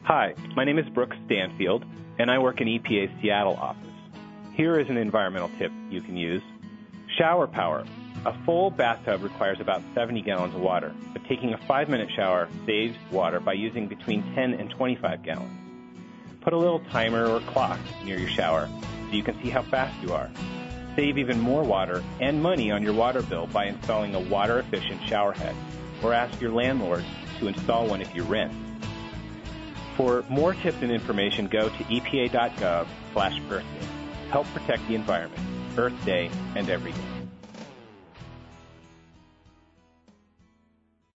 Hi, my name is Brooks Stanfield, and I work in EPA's Seattle office. Here is an environmental tip you can use. Shower power. A full bathtub requires about 70 gallons of water, but taking a 5-minute shower saves water by using between 10 and 25 gallons. Put a little timer or clock near your shower so you can see how fast you are. Save even more water and money on your water bill by installing a water-efficient shower head, or ask your landlord to install one if you rent. For more tips and information, go to epa.gov/Earth Day. Help protect the environment, Earth Day, and every day.